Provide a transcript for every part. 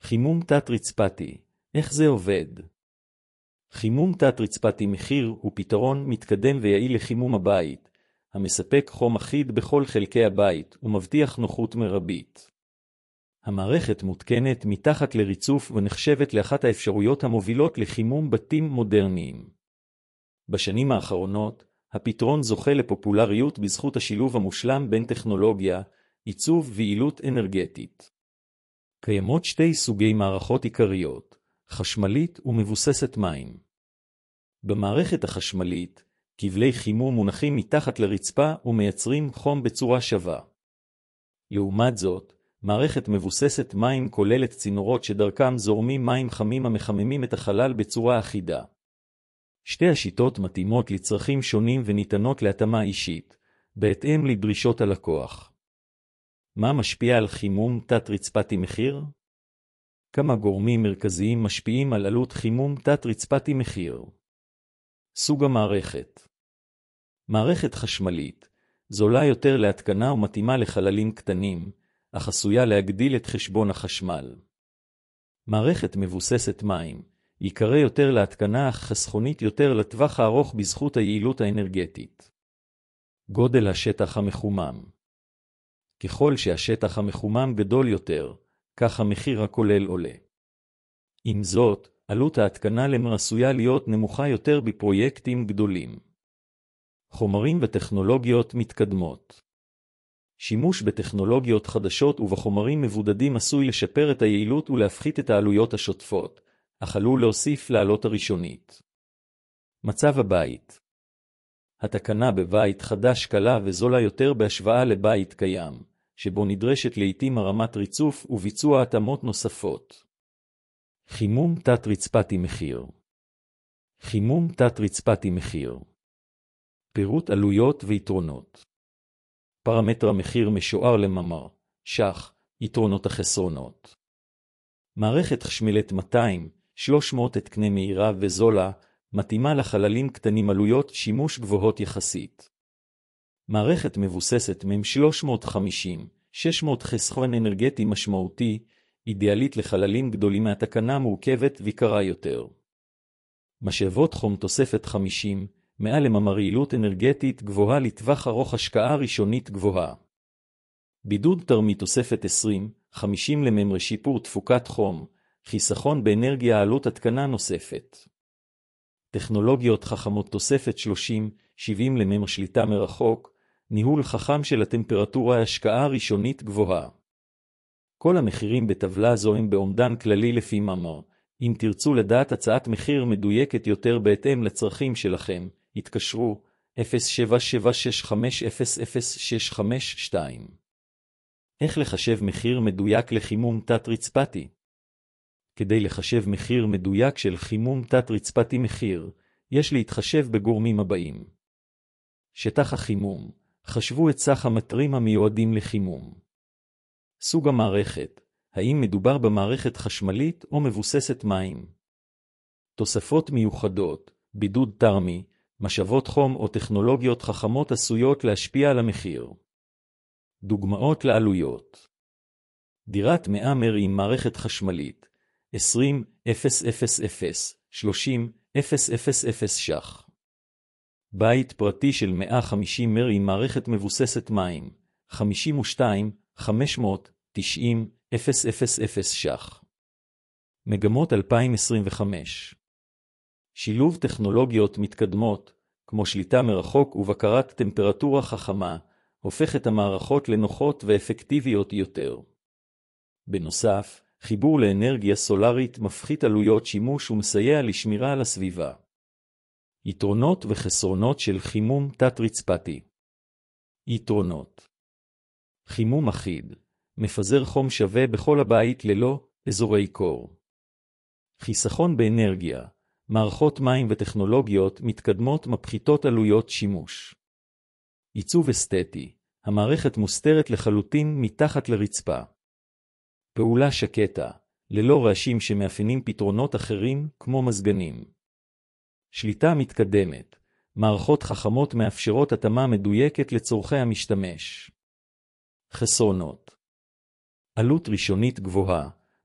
חימום תת-רצפתי, איך זה עובד? חימום תת-רצפתי מחיר הוא פתרון מתקדם ויעיל לחימום הבית, המספק חום אחיד בכל חלקי הבית ומבטיח נוחות מרבית. המערכת מותקנת מתחת לריצוף ונחשבת לאחת האפשרויות המובילות לחימום בתים מודרניים. בשנים האחרונות, הפתרון זוכה לפופולריות בזכות השילוב המושלם בין טכנולוגיה, עיצוב ויעילות אנרגטית. קיימות שתי סוגי מערכות עיקריות, חשמלית ומבוססת מים. במערכת החשמלית, כבלי חימום מונחים מתחת לרצפה ומייצרים חום בצורה שווה. לעומת זאת, מערכת מבוססת מים כוללת צינורות שדרכם זורמים מים חמים המחממים את החלל בצורה אחידה. שתי השיטות מתאימות לצרכים שונים וניתנות להתאמה אישית, בהתאם לדרישות הלקוח. מה משפיע על חימום תת-רצפתי מחיר? כמה גורמים מרכזיים משפיעים על עלות חימום תת-רצפתי מחיר. סוג המערכת. מערכת חשמלית, זולה יותר להתקנה ומתאימה לחללים קטנים, אך עשויה להגדיל את חשבון החשמל. מערכת מבוססת מים, יקרה יותר להתקנה אך חסכונית יותר לטווח הארוך בזכות היעילות האנרגטית. גודל השטח המחומם. ככל שהשטח המחומם גדול יותר, כך המחיר הכולל עולה. עם זאת, עלות ההתקנה עשויה להיות נמוכה יותר בפרויקטים גדולים. חומרים וטכנולוגיות מתקדמות. שימוש בטכנולוגיות חדשות ובחומרים מבודדים עשוי לשפר את היעילות ולהפחית את העלויות השוטפות, אך עלול להוסיף לעלות הראשונית. מצב הבית. התקנה בבית חדש קלה וזולה יותר בהשוואה לבית קיים, שבו נדרשת לעתים הרמת ריצוף וביצוע התאמות נוספות. חימום תת-רצפתי מחיר. חימום תת-רצפתי מחיר. פירוט עלויות ויתרונות. פרמטר המחיר משוער למאמר, שח, יתרונות החסרונות. מערכת חשמלית 200-300 התקנה מהירה וזולה, מתאימה לחללים קטנים עלויות שימוש גבוהות יחסית. מערכת מבוססת מ-350-600 חסכון אנרגטי משמעותי, אידיאלית לחללים גדולים מהתקנה מורכבת ויקרה יותר. משאבות חום תוספת 50, מעל למאמר יעילות אנרגטית גבוהה לטווח ארוך השקעה ראשונית גבוהה. בידוד תרמי תוספת 20-50 לממר שיפור תפוקת חום, חיסכון באנרגיה עלות התקנה נוספת. טכנולוגיות חכמות תוספת 30-70 לממר שליטה מרחוק, ניהול חכם של הטמפרטורה השקעה ראשונית גבוהה. כל המחירים בטבלה זו הם באומדן כללי לפי מאמר. אם תרצו לדעת הצעת מחיר מדויקת יותר בהתאם לצרכים שלכם, התקשרו 0776500652. איך לחשב מחיר מדויק לחימום תת-רצפתי? כדי לחשב מחיר מדויק של חימום תת-רצפתי מחיר, יש להתחשב בגורמים הבאים. שטח החימום, חשבו את סך המטרים המיועדים לחימום. סוג המערכת, האם מדובר במערכת חשמלית או מבוססת מים? תוספות מיוחדות, בידוד תרמי, משאבות חום או טכנולוגיות חכמות עשויות להשפיע על המחיר. דוגמאות לעלויות. דירת 100 מ"ר עם מערכת חשמלית, 20,000-30,000 ש"ח. בית פרטי של 150 מ"ר עם מערכת מבוססת מים, 52,590,000 ש"ח. מגמות 2025. שילוב טכנולוגיות מתקדמות, כמו שליטה מרחוק ובקרת טמפרטורה חכמה, הופך את המערכות לנוחות ואפקטיביות יותר. בנוסף, חיבור לאנרגיה סולרית מפחית עלויות שימוש ומסייע לשמירה על הסביבה. יתרונות וחסרונות של חימום תת-רצפתי. יתרונות. חימום אחיד, מפזר חום שווה בכל הבית ללא אזורי קור. חיסכון באנרגיה, מערכות מים וטכנולוגיות מתקדמות מפחיתות עלויות שימוש. עיצוב אסתטי, המערכת מוסתרת לחלוטין מתחת לרצפה. פעולה שקטה, ללא רעשים שמאפיינים פתרונות אחרים כמו מזגנים. שליטה מתקדמת, מערכות חכמות מאפשרות התאמה מדויקת לצורכי המשתמש. חסרונות. עלות ראשונית גבוהה,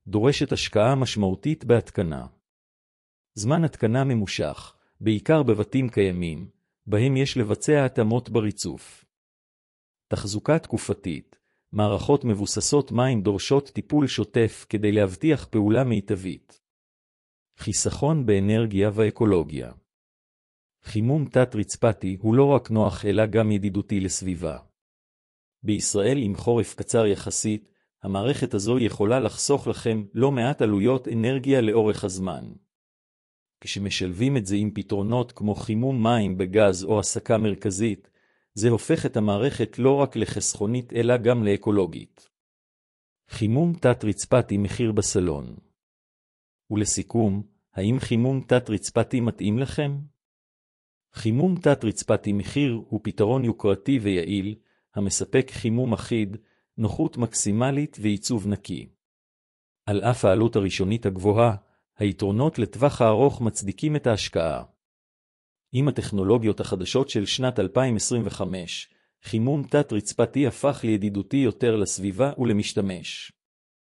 דורשת השקעה משמעותית בהתקנה. זמן התקנה ממושך, בעיקר בבתים קיימים, בהם יש לבצע התאמות בריצוף. תחזוקה תקופתית, מערכות מבוססות מים דורשות טיפול שוטף כדי להבטיח פעולה מיטבית. חיסכון באנרגיה ואקולוגיה. חימום תת-רצפתי הוא לא רק נוח אלא גם ידידותי לסביבה. בישראל עם חורף קצר יחסית, המערכת הזו יכולה לחסוך לכם לא מעט עלויות אנרגיה לאורך הזמן. כשמשלבים את זה עם פתרונות כמו חימום מים בגז או הסקה מרכזית, זה הופך את המערכת לא רק לחסכונית אלא גם לאקולוגית. חימום תת-רצפתי מחיר בסלון. ולסיכום, האם חימום תת-רצפתי מתאים לכם? חימום תת-רצפתי מחיר הוא פתרון יוקרתי ויעיל, המספק חימום אחיד, נוחות מקסימלית ועיצוב נקי. על אף העלות הראשונית הגבוהה, היתרונות לטווח הארוך מצדיקים את ההשקעה. עם הטכנולוגיות החדשות של שנת 2025, חימום תת-רצפתי הפך לידידותי יותר לסביבה ולמשתמש.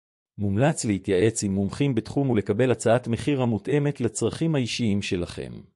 מומלץ להתייעץ עם מומחים בתחום ולקבל הצעת מחיר המותאמת לצרכים האישיים שלכם.